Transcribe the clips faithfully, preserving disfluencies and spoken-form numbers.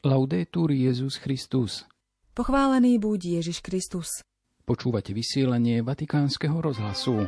Laudetur Jesus Christus. Pochválený buď Ježiš Kristus. Počúvate vysielanie Vatikánskeho rozhlasu.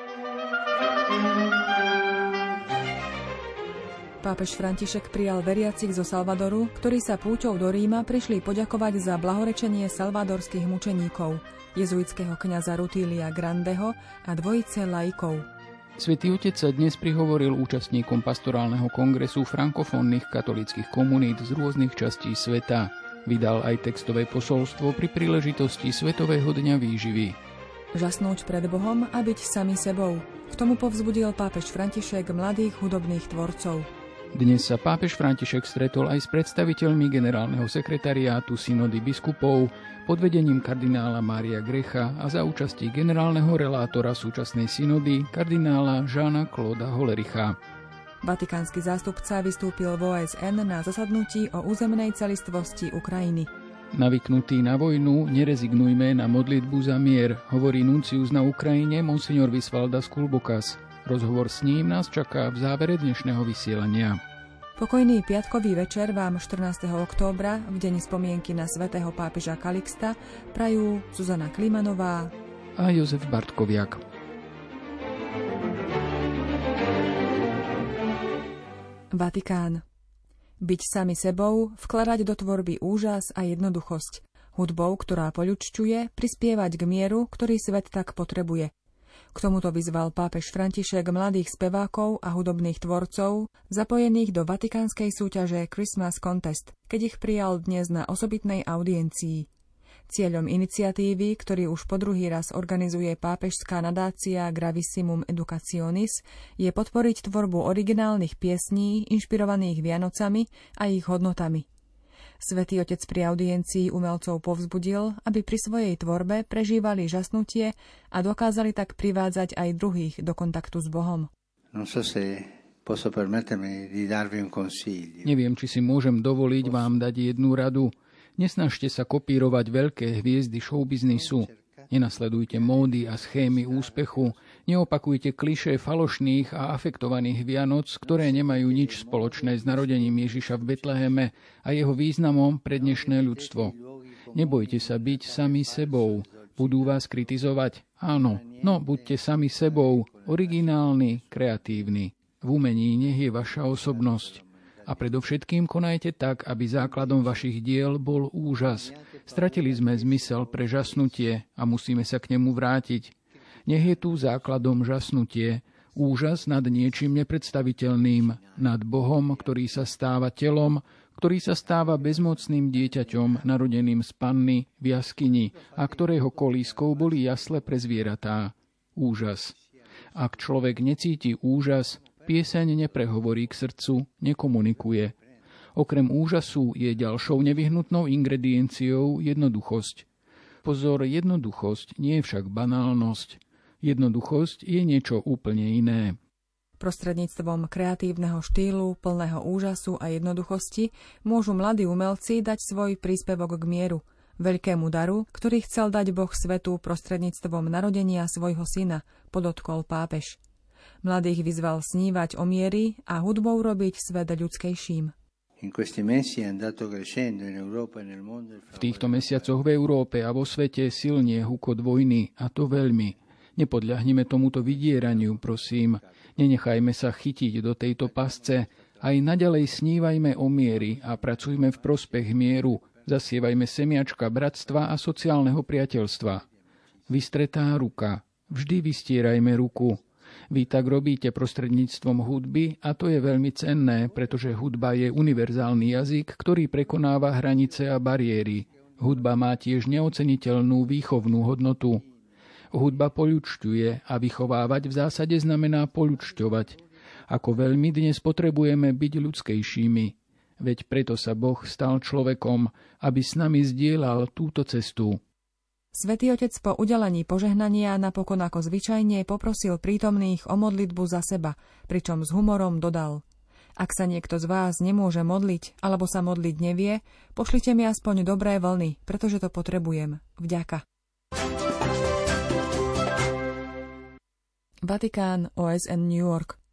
Pápež František prijal veriacich zo Salvadoru, ktorí sa púťou do Ríma prišli poďakovať za blahorečenie salvadorských mučeníkov, jezuitského kňaza Rutília Grandeho a dvojice laikov. Svätý Otec sa dnes prihovoril účastníkom pastorálneho kongresu frankofónnych katolíckych komunít z rôznych častí sveta. Vydal aj textové posolstvo pri príležitosti Svetového dňa výživy. Žasnúť pred Bohom a byť sami sebou. K tomu povzbudil pápež František mladých hudobných tvorcov. Dnes sa pápež František stretol aj s predstaviteľmi generálneho sekretariátu synody biskupov pod vedením kardinála Mária Grecha a za účasti generálneho relátora súčasnej synody kardinála Jeana Clauda Hollericha. Vatikánsky zástupca vystúpil v ó es en na zasadnutí o územnej celistvosti Ukrajiny. Navyknutí na vojnu, nerezignujme na modlitbu za mier, hovorí nuncius na Ukrajine monsignor Visvaldas Kulbokas. Rozhovor s ním nás čaká v závere dnešného vysielania. Pokojný piatkový večer vám štrnásteho októbra, v deň spomienky na svätého pápeža Kalixta, prajú Zuzana Klimanová a Jozef Bartkoviak. Vatikán. Byť sami sebou, vkladať do tvorby úžas a jednoduchosť. Hudbou, ktorá poľučťuje, prispievať k mieru, ktorý svet tak potrebuje. K tomuto vyzval pápež František mladých spevákov a hudobných tvorcov, zapojených do vatikánskej súťaže Christmas Contest, keď ich prijal dnes na osobitnej audiencii. Cieľom iniciatívy, ktorý už po druhý raz organizuje pápežská nadácia Gravissimum Educationis, je podporiť tvorbu originálnych piesní, inšpirovaných Vianocami a ich hodnotami. Svätý Otec pri audiencii umelcov povzbudil, aby pri svojej tvorbe prežívali žasnutie a dokázali tak privádzať aj druhých do kontaktu s Bohom. Neviem, či si môžem dovoliť vám dať jednu radu. Nesnažte sa kopírovať veľké hviezdy showbiznisu. Nenasledujte módy a schémy úspechu. Neopakujte klišé falošných a afektovaných Vianoc, ktoré nemajú nič spoločné s narodením Ježiša v Betleheme a jeho významom pre dnešné ľudstvo. Nebojte sa byť sami sebou. Budú vás kritizovať? Áno, no buďte sami sebou, originálni, kreatívni. V umení nech je vaša osobnosť. A predovšetkým konajte tak, aby základom vašich diel bol úžas. Stratili sme zmysel pre žasnutie a musíme sa k nemu vrátiť. Nech je tu základom žasnutie, úžas nad niečím nepredstaviteľným, nad Bohom, ktorý sa stáva telom, ktorý sa stáva bezmocným dieťaťom, narodeným z panny v jaskyni a ktorého kolískou boli jasle pre zvieratá. Úžas. Ak človek necíti úžas, pieseň neprehovorí k srdcu, nekomunikuje. Okrem úžasu je ďalšou nevyhnutnou ingredienciou jednoduchosť. Pozor, jednoduchosť nie je však banálnosť. Jednoduchosť je niečo úplne iné. Prostredníctvom kreatívneho štýlu, plného úžasu a jednoduchosti môžu mladí umelci dať svoj príspevok k mieru, veľkému daru, ktorý chcel dať Boh svetu prostredníctvom narodenia svojho syna, podotkol pápež. Mladých vyzval snívať o miery a hudbou robiť svet ľudskejším. V týchto mesiacoch v Európe a vo svete silnie hukot vojny, a to veľmi. Nepodľahnime tomuto vydieraniu, prosím. Nenechajme sa chytiť do tejto pasce. Aj naďalej snívajme o miery a pracujme v prospech mieru. Zasievajme semiačka bratstva a sociálneho priateľstva. Vystretá ruka. Vždy vystierajme ruku. Vy tak robíte prostredníctvom hudby a to je veľmi cenné, pretože hudba je univerzálny jazyk, ktorý prekonáva hranice a bariéry. Hudba má tiež neoceniteľnú výchovnú hodnotu. Hudba poľučťuje a vychovávať v zásade znamená poľučťovať. Ako veľmi dnes potrebujeme byť ľudskejšími. Veď preto sa Boh stal človekom, aby s nami zdieľal túto cestu. Svätý Otec po udelení požehnania napokon ako zvyčajne poprosil prítomných o modlitbu za seba, pričom s humorom dodal: Ak sa niekto z vás nemôže modliť, alebo sa modliť nevie, pošlite mi aspoň dobré vlny, pretože to potrebujem. Vďaka. Vatikán, ó es en New York.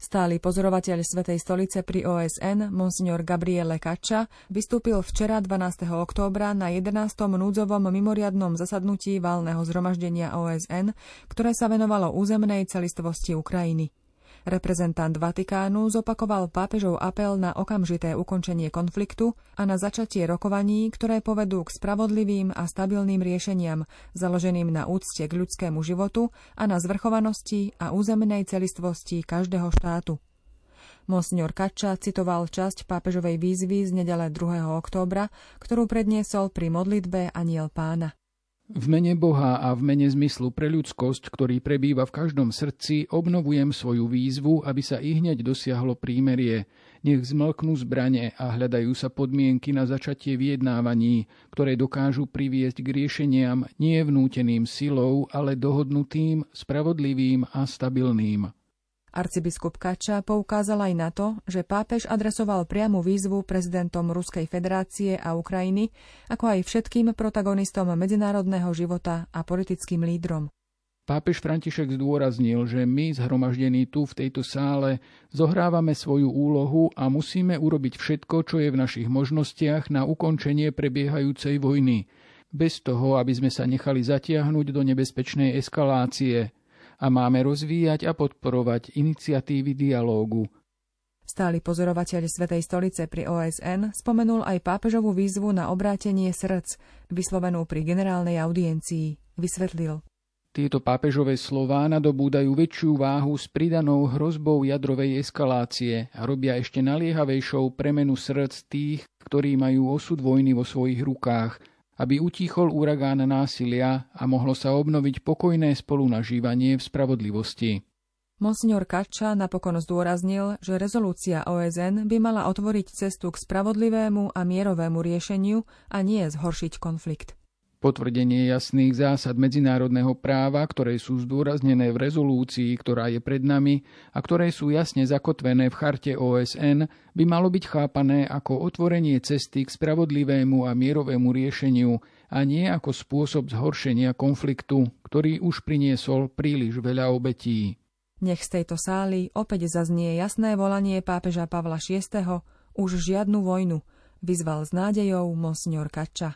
Stály pozorovateľ Svätej stolice pri ó es en, monsignor Gabriele Caccia, vystúpil včera dvanásteho októbra na jedenástom núdzovom mimoriadnom zasadnutí valného zhromaždenia ó es en, ktoré sa venovalo územnej celistvosti Ukrajiny. Reprezentant Vatikánu zopakoval pápežov apel na okamžité ukončenie konfliktu a na začatie rokovaní, ktoré povedú k spravodlivým a stabilným riešeniam, založeným na úcte k ľudskému životu a na zvrchovanosti a územnej celistvosti každého štátu. Monsignor Caccia citoval časť pápežovej výzvy z nedele druhého októbra, ktorú predniesol pri modlitbe Anjel Pána. V mene Boha a v mene zmyslu pre ľudskosť, ktorý prebýva v každom srdci, obnovujem svoju výzvu, aby sa ihneď dosiahlo prímerie. Nech zmlknú zbrane a hľadajú sa podmienky na začatie vyjednávaní, ktoré dokážu priviesť k riešeniam nie vnúteným silou, ale dohodnutým, spravodlivým a stabilným. Arcibiskup Caccia poukázal aj na to, že pápež adresoval priamu výzvu prezidentom Ruskej federácie a Ukrajiny, ako aj všetkým protagonistom medzinárodného života a politickým lídrom. Pápež František zdôraznil, že my, zhromaždení tu v tejto sále, zohrávame svoju úlohu a musíme urobiť všetko, čo je v našich možnostiach na ukončenie prebiehajúcej vojny, bez toho, aby sme sa nechali zatiahnuť do nebezpečnej eskalácie. A máme rozvíjať a podporovať iniciatívy dialógu. Stály pozorovateľ Svätej stolice pri ó es en spomenul aj pápežovú výzvu na obrátenie srdc, vyslovenú pri generálnej audiencii. Vysvetlil. Tieto pápežové slová nadobúdajú väčšiu váhu s pridanou hrozbou jadrovej eskalácie a robia ešte naliehavejšou premenu srdc tých, ktorí majú osud vojny vo svojich rukách, aby utíchol uragán násilia a mohlo sa obnoviť pokojné spolunažívanie v spravodlivosti. Monsignor Caccia napokon zdôraznil, že rezolúcia ó es en by mala otvoriť cestu k spravodlivému a mierovému riešeniu a nie zhoršiť konflikt. Potvrdenie jasných zásad medzinárodného práva, ktoré sú zdôraznené v rezolúcii, ktorá je pred nami a ktoré sú jasne zakotvené v charte ó es en, by malo byť chápané ako otvorenie cesty k spravodlivému a mierovému riešeniu a nie ako spôsob zhoršenia konfliktu, ktorý už priniesol príliš veľa obetí. Nech z tejto sály opäť zaznie jasné volanie pápeža Pavla šiesteho. Už žiadnu vojnu, vyzval s nádejou monsignor Caccia.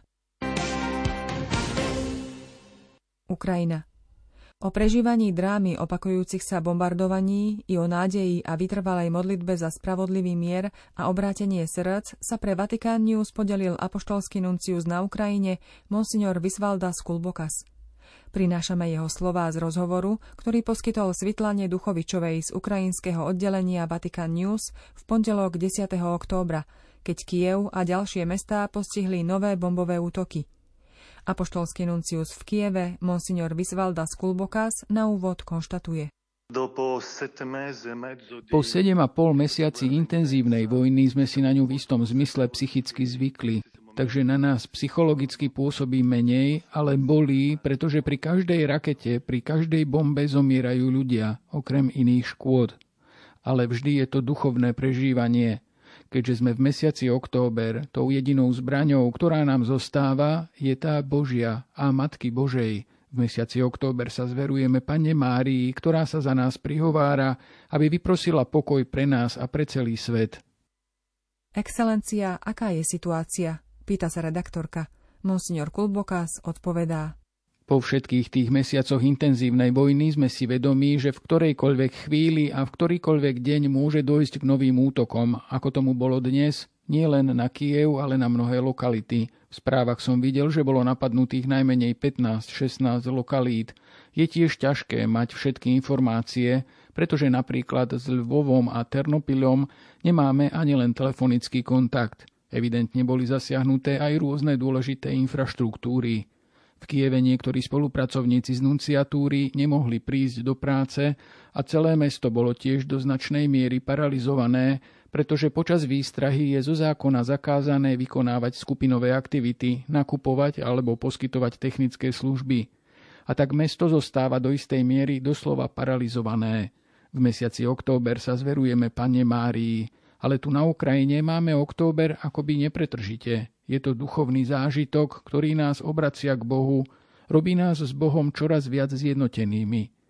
Ukrajina. O prežívaní drámy opakujúcich sa bombardovaní i o nádeji a vytrvalej modlitbe za spravodlivý mier a obrátenie srdc sa pre Vatikán News podelil apoštolský nuncius na Ukrajine monsignor Visvaldas Kulbokas. Prinášame jeho slová z rozhovoru, ktorý poskytol Svitlane Duchovičovej z ukrajinského oddelenia Vatikán News v pondelok desiateho októbra, keď Kyjev a ďalšie mestá postihli nové bombové útoky. Apoštolský nuncius v Kieve, monsignor Visvaldas Kulbokas, na úvod konštatuje. Po sedem a pol mesiaci intenzívnej vojny sme si na ňu v istom zmysle psychicky zvykli, takže na nás psychologicky pôsobí menej, ale bolí, pretože pri každej rakete, pri každej bombe zomierajú ľudia, okrem iných škôd. Ale vždy je to duchovné prežívanie. Keďže sme v mesiaci október, tou jedinou zbraňou, ktorá nám zostáva, je tá Božia a Matky Božej. V mesiaci október sa zverujeme Panne Márii, ktorá sa za nás prihovára, aby vyprosila pokoj pre nás a pre celý svet. Excelencia, aká je situácia? Pýta sa redaktorka. Monsignor Kulbokas odpovedá. Po všetkých tých mesiacoch intenzívnej vojny sme si vedomí, že v ktorejkoľvek chvíli a v ktorýkoľvek deň môže dojsť k novým útokom, ako tomu bolo dnes, nie len na Kyjev, ale na mnohé lokality. V správach som videl, že bolo napadnutých najmenej pätnásť šestnásť lokalít. Je tiež ťažké mať všetky informácie, pretože napríklad s Lvovom a Ternopilom nemáme ani len telefonický kontakt. Evidentne boli zasiahnuté aj rôzne dôležité infraštruktúry. V Kyjeve niektorí spolupracovníci z nunciatúry nemohli prísť do práce a celé mesto bolo tiež do značnej miery paralizované, pretože počas výstrahy je zo zákona zakázané vykonávať skupinové aktivity, nakupovať alebo poskytovať technické služby. A tak mesto zostáva do istej miery doslova paralizované. V mesiaci október sa zverujeme Panne Márii, ale tu na Ukrajine máme október akoby nepretržite. Je to duchovný zážitok, ktorý nás obracia k Bohu, robí nás s Bohom čoraz viac zjednotenými.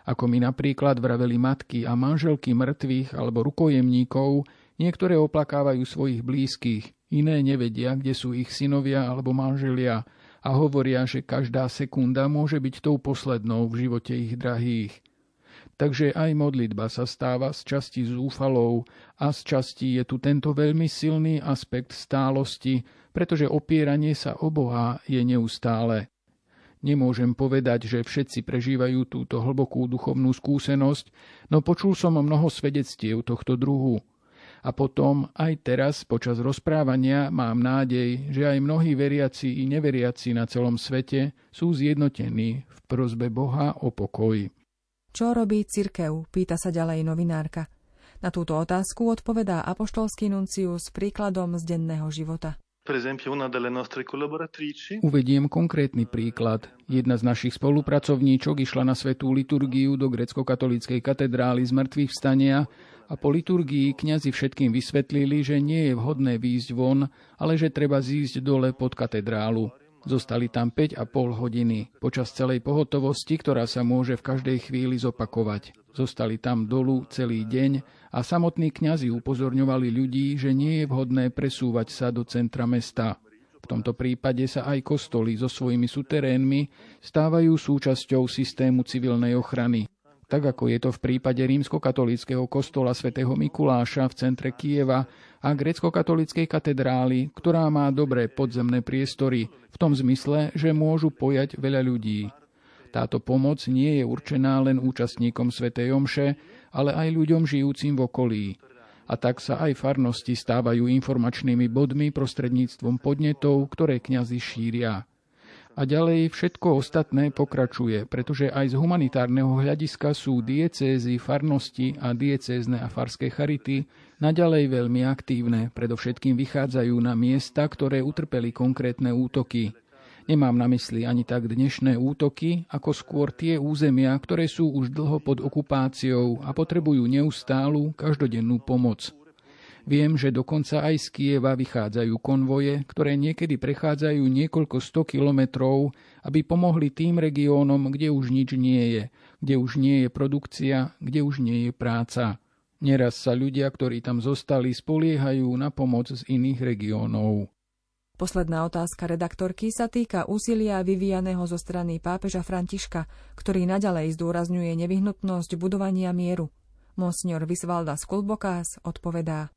Ako mi napríklad vraveli matky a manželky mŕtvych alebo rukojemníkov, niektoré oplakávajú svojich blízkych, iné nevedia, kde sú ich synovia alebo manželia a hovoria, že každá sekunda môže byť tou poslednou v živote ich drahých. Takže aj modlitba sa stáva z časti zúfalou a z časti je tu tento veľmi silný aspekt stálosti, pretože opieranie sa o Boha je neustále. Nemôžem povedať, že všetci prežívajú túto hlbokú duchovnú skúsenosť, no počul som mnoho svedectiev tohto druhu. A potom, aj teraz, počas rozprávania, mám nádej, že aj mnohí veriaci i neveriaci na celom svete sú zjednotení v prosbe Boha o pokoj. Čo robí cirkev? Pýta sa ďalej novinárka. Na túto otázku odpovedá apoštolský nuncius príkladom z denného života. Uvediem konkrétny príklad. Jedna z našich spolupracovníčok išla na svätú liturgiu do gréckokatolíckej katedrály z mŕtvych vstania a po liturgii kňazi všetkým vysvetlili, že nie je vhodné výjsť von, ale že treba zísť dole pod katedrálu. Zostali tam päť a pol hodiny, počas celej pohotovosti, ktorá sa môže v každej chvíli zopakovať. Zostali tam dolu celý deň a samotní kňazi upozorňovali ľudí, že nie je vhodné presúvať sa do centra mesta. V tomto prípade sa aj kostoly so svojimi suterénmi stávajú súčasťou systému civilnej ochrany. Tak ako je to v prípade rímskokatolíckeho kostola svätého Mikuláša v centre Kyjeva a gréckokatolíckej katedrály, ktorá má dobré podzemné priestory, v tom zmysle, že môžu pojať veľa ľudí. Táto pomoc nie je určená len účastníkom svätej omše, ale aj ľuďom žijúcim v okolí. A tak sa aj farnosti stávajú informačnými bodmi prostredníctvom podnetov, ktoré kňazi šíria. A ďalej všetko ostatné pokračuje, pretože aj z humanitárneho hľadiska sú diecézy, farnosti a diecézne a farské charity naďalej veľmi aktívne, predovšetkým vychádzajú na miesta, ktoré utrpeli konkrétne útoky. Nemám na mysli ani tak dnešné útoky, ako skôr tie územia, ktoré sú už dlho pod okupáciou a potrebujú neustálu, každodennú pomoc. Viem, že dokonca aj z Kyjeva vychádzajú konvoje, ktoré niekedy prechádzajú niekoľko sto kilometrov, aby pomohli tým regiónom, kde už nič nie je, kde už nie je produkcia, kde už nie je práca. Neraz sa ľudia, ktorí tam zostali, spoliehajú na pomoc z iných regiónov. Posledná otázka redaktorky sa týka úsilia vyvíjaného zo strany pápeža Františka, ktorý naďalej zdôrazňuje nevyhnutnosť budovania mieru. Monsignor Visvaldas Kulbokas odpovedá.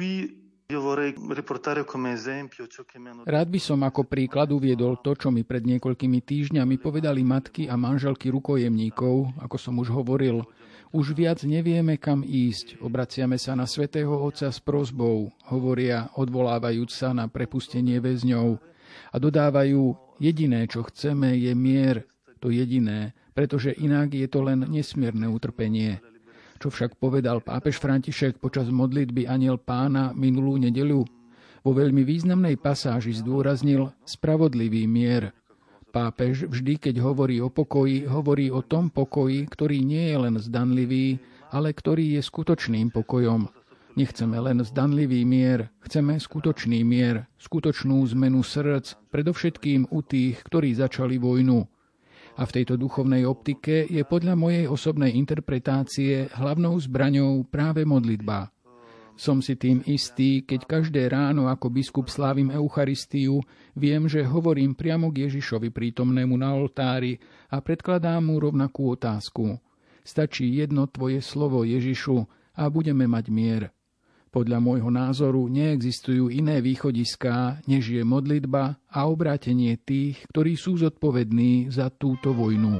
Rád by som ako príklad uviedol to, čo mi pred niekoľkými týždňami povedali matky a manželky rukojemníkov, ako som už hovoril. Už viac nevieme, kam ísť. Obraciame sa na svätého Otca s prosbou, hovoria, odvolávajúc sa na prepustenie väzňov. A dodávajú, jediné, čo chceme, je mier. To jediné, pretože inak je to len nesmierne utrpenie. Čo však povedal pápež František počas modlitby Anjel Pána minulú nedeľu? Vo veľmi významnej pasáži zdôraznil spravodlivý mier. Pápež vždy, keď hovorí o pokoji, hovorí o tom pokoji, ktorý nie je len zdanlivý, ale ktorý je skutočným pokojom. Nechceme len zdanlivý mier, chceme skutočný mier, skutočnú zmenu srdc, predovšetkým u tých, ktorí začali vojnu. A v tejto duchovnej optike je podľa mojej osobnej interpretácie hlavnou zbraňou práve modlitba. Som si tým istý, keď každé ráno ako biskup slávim Eucharistiu, viem, že hovorím priamo k Ježišovi prítomnému na oltári a predkladám mu rovnakú otázku. Stačí jedno tvoje slovo, Ježišu, a budeme mať mier. Podľa môjho názoru neexistujú iné východiská, než je modlitba a obrátenie tých, ktorí sú zodpovední za túto vojnu.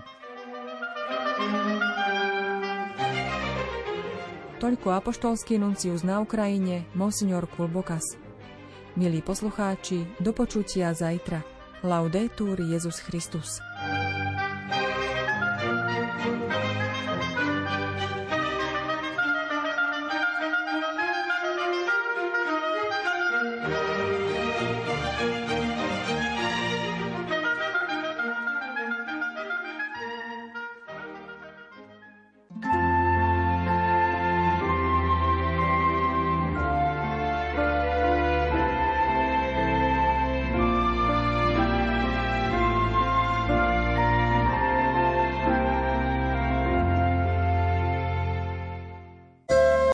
Toľko apoštolský nuncius na Ukrajine, monsignor Kulbokas. Milí poslucháči, do počutia zajtra. Laudetur Jesus Christus.